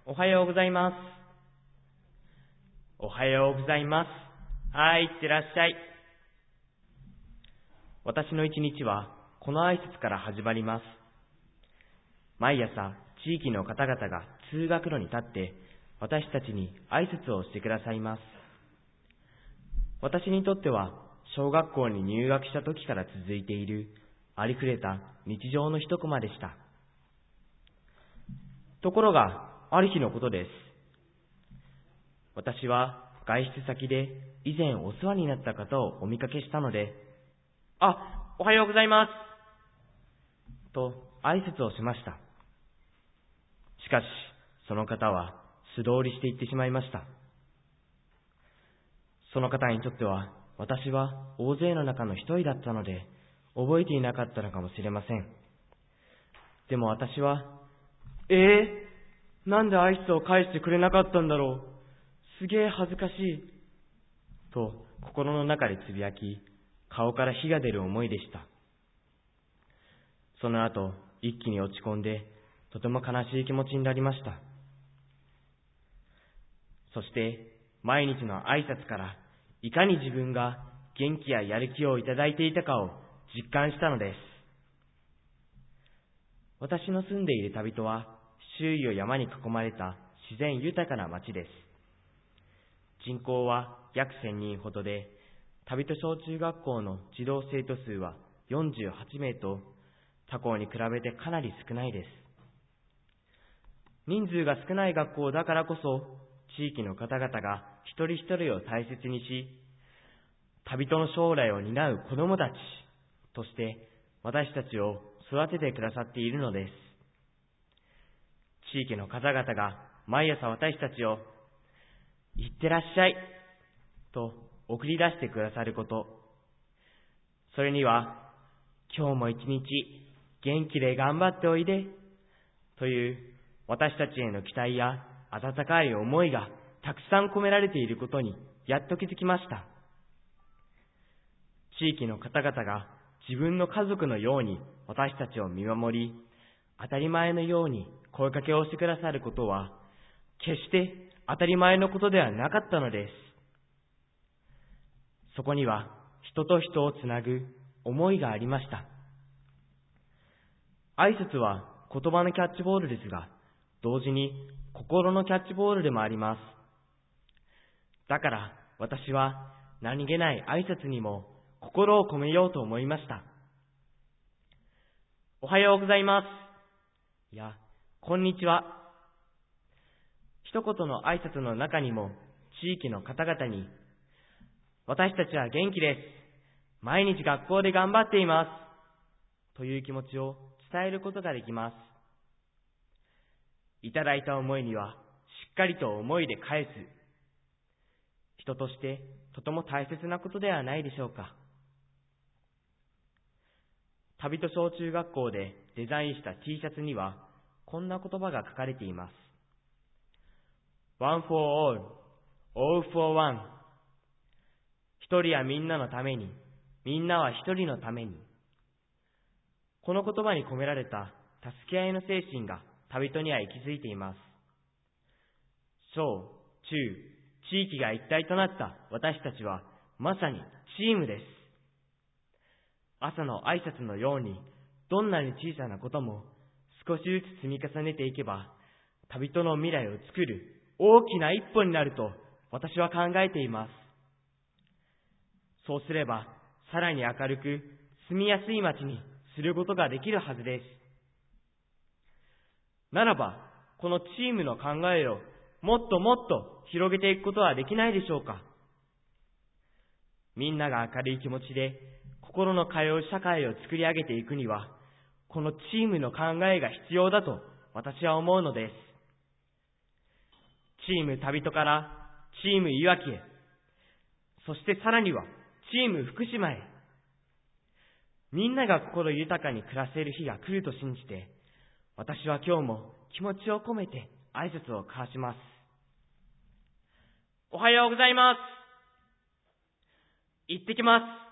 おはようございます。おはようございます。はい、いってらっしゃい。私の一日はこの挨拶から始まります。毎朝、地域の方々が通学路に立って私たちに挨拶をしてくださいます。私にとっては小学校に入学した時から続いているありふれた日常の一コマでした。ところが、ある日のことです。私は外出先で以前お世話になった方をお見かけしたので、おはようございますと挨拶をしました。しかし、その方は素通りしていってしまいました。その方にとっては、私は大勢の中の一人だったので、覚えていなかったのかもしれません。でも私は、なんで挨拶を返してくれなかったんだろう。すげえ恥ずかしい。と心の中でつぶやき、顔から火が出る思いでした。その後、一気に落ち込んで、とても悲しい気持ちになりました。そして、毎日の挨拶から、いかに自分が元気ややる気をいただいていたかを実感したのです。私の住んでいる旅人は、周囲を山に囲まれた自然豊かな町です。人口は約1000人ほどで、旅人小中学校の児童生徒数は48名と、他校に比べてかなり少ないです。人数が少ない学校だからこそ、地域の方々が一人一人を大切にし、旅人の将来を担う子供たちとして私たちを育ててくださっているのです。地域の方々が毎朝私たちをいってらっしゃいと送り出してくださること、それには今日も一日元気で頑張っておいでという私たちへの期待や温かい思いがたくさん込められていることにやっと気づきました。地域の方々が自分の家族のように私たちを見守り、当たり前のように声かけをしてくださることは、決して当たり前のことではなかったのです。そこには人と人をつなぐ思いがありました。挨拶は言葉のキャッチボールですが、同時に心のキャッチボールでもあります。だから私は何気ない挨拶にも心を込めようと思いました。おはようございます。いや、こんにちは。一言の挨拶の中にも地域の方々に、私たちは元気です。毎日学校で頑張っています。という気持ちを伝えることができます。いただいた思いにはしっかりと思いで返す。人としてとても大切なことではないでしょうか。旅人小中学校でデザインした T シャツにはこんな言葉が書かれています。One for all, all for one。一人やみんなのために、みんなは一人のために。この言葉に込められた助け合いの精神が旅人には息づいています。小、中、地域が一体となった私たちはまさにチームです。朝の挨拶のように、どんなに小さなことも少しずつ積み重ねていけば、旅人の未来を作る大きな一歩になると私は考えています。そうすれば、さらに明るく住みやすい街にすることができるはずです。ならば、このチームの考えをもっともっと広げていくことはできないでしょうか。みんなが明るい気持ちで心の通う社会を作り上げていくには、このチームの考えが必要だと私は思うのです。チーム旅人からチームいわきへ、そしてさらにはチーム福島へ。みんなが心豊かに暮らせる日が来ると信じて、私は今日も気持ちを込めて挨拶を交わします。おはようございます。行ってきます。